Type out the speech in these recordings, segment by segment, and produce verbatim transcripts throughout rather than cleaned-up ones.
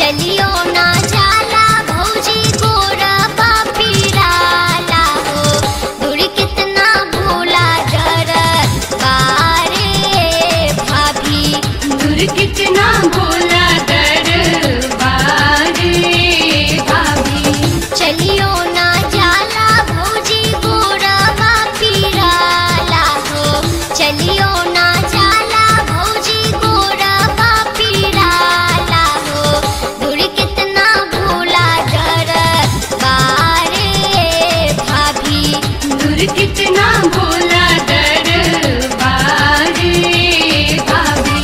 चलियो ना जाला भौजी गोरा बापीराला हो दूर कितना भोला डरत बारे भाभी दूर कितना भोला दरबारे भाभी। चलियो ना जाला भौजी गोरा बापीराला हो चलियो ना जाला भौजी गोरा बापीराला हो दूर कितना भोला डरत बारे भाभी दूर कितना भोला दरबारे भाभी।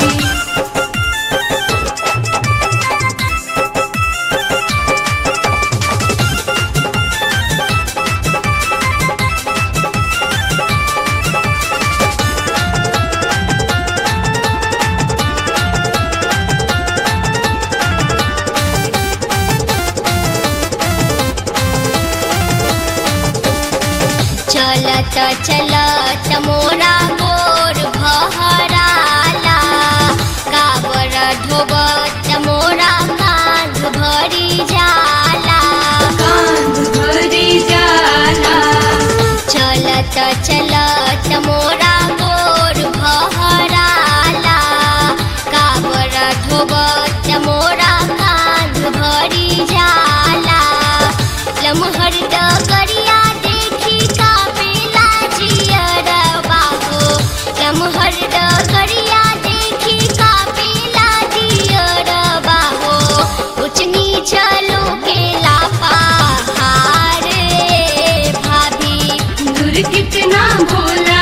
चलत चलत मोरा मोर भहराला काबर ढोबत मोरा कांध भरी जाला कांध भरी जाला चलत चलत मोरा मोर भहराला काबर ढोबत मोरा कांध भरी जाला लमहर डगरिया देखी कापेला जियरबा हो लमहर डगरिया देखी कापेला जियरबा हो ऊंच नीच लोकेला पहाड़ भाभी दूर कितना भोला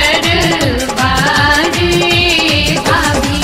दरबारे भाभी।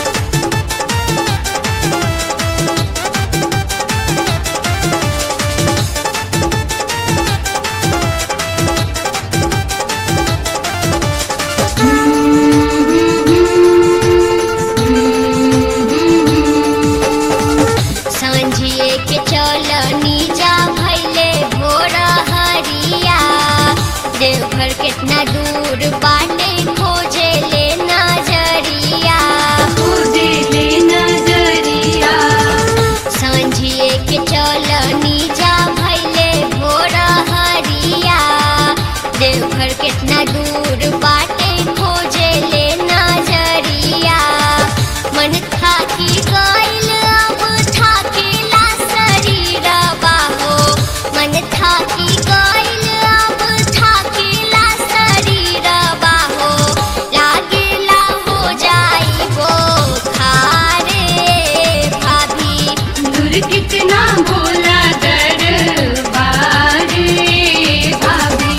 सांझिए के चलनी जा भैले भोर हरिया देवघर कितना दूर बाटे खोजे ले नजरिया खोजे ले नजरिया सांझिए के चलनी जा भैले भोर हरिया देवघर कितना दूर बाटे खोजे ले नजरिया मन थाकी गइल अब थाकेला शरीरबा हो मन थाकी गइल अब थाकेला शरीरबा हो लागेला हो जाई बोखारे भाभी दूर कितना भोला दरबारे भाभी।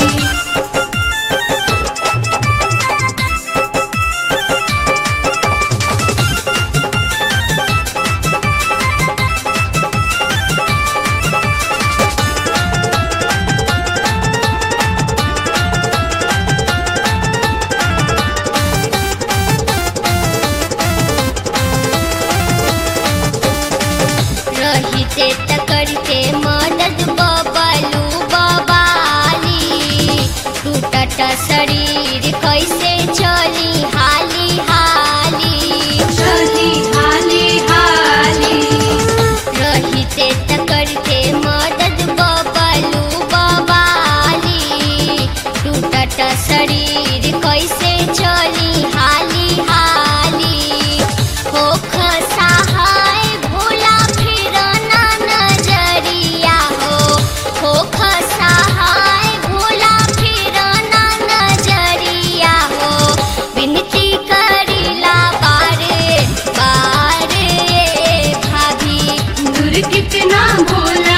रहिते त करते मदद बबलू बबाली टूटत शरीर कैसे चली हाली हाली चली हाली हाली रहिते त करते मदद बबलू बबाली टूटत शरीर कैसे चली हाली हाली होख सहाय भोला फिर ना नजरिया हो होख सहाय भोला फिर ना नजरिया हो विनती करिला बारे बारे भाभी दूर कितना भोला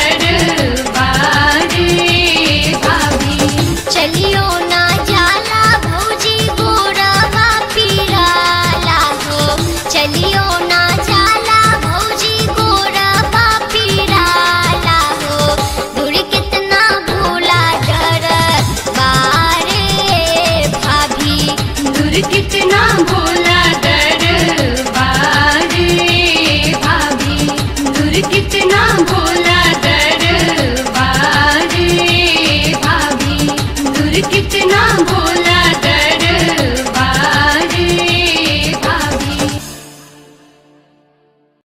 दरबारे भाभी। चलियो ना जाला भौजी गोरा बापीराला हो चलियो ना जाला भौजी गोरा बापीराला हो दूर कितना भोला डरत बारे भाभी दूर कितना भोला दरबारे भाभी। दूर कितना भोला दरबारे भाभी। दूर कितना भोला